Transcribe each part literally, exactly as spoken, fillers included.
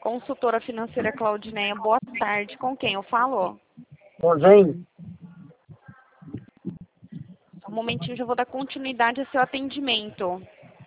Consultora financeira Claudineia, boa tarde. Com quem eu falo? Bom, gente, Um momentinho, já vou dar continuidade ao seu atendimento.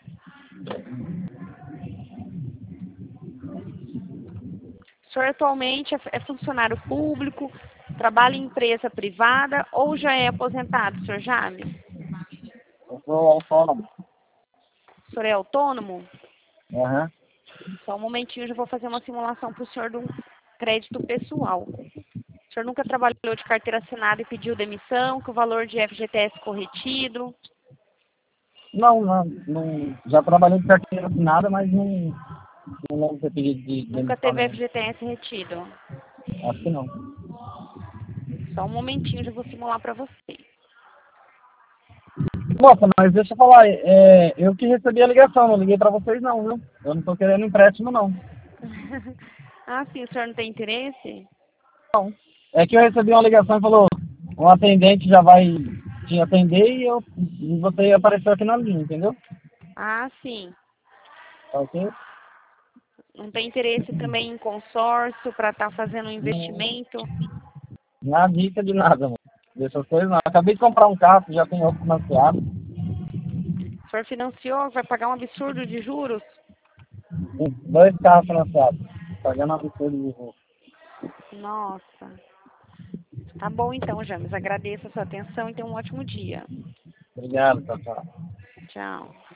O senhor atualmente é é funcionário público, trabalha em empresa privada ou já é aposentado, senhor James? eu sou autônomo. O senhor é autônomo? Aham. Só um momentinho, já vou fazer uma simulação para o senhor de um crédito pessoal. O senhor nunca trabalhou de carteira assinada e pediu demissão, com o valor de F G T S corretido? Não, não, não, já trabalhei de carteira assinada, mas não, não lembro de ter pedido de Nunca demissão, teve não. F G T S retido? Acho que não. Só um momentinho, já vou simular para você. Moça, mas deixa eu falar, é, eu que recebi a ligação, não liguei pra vocês não, viu? Eu não tô querendo empréstimo, não. Ah, sim, o senhor não tem interesse? Não. É que eu recebi uma ligação e falou, um atendente já vai te atender e, eu, e você apareceu aqui na linha, entendeu? Ah, sim. Tá ok? Não tem interesse também em consórcio para estar fazendo um Não, investimento? não há dica de nada, mano. Dessas coisas não. Acabei de comprar um carro, já tem outro financiado. O senhor financiou, vai pagar um absurdo de juros? Tem dois carros financiados. Pagando absurdo de juros. Nossa. Tá bom então, James. Agradeço a sua atenção e tenha um ótimo dia. Obrigado, tchau, tchau. Tchau.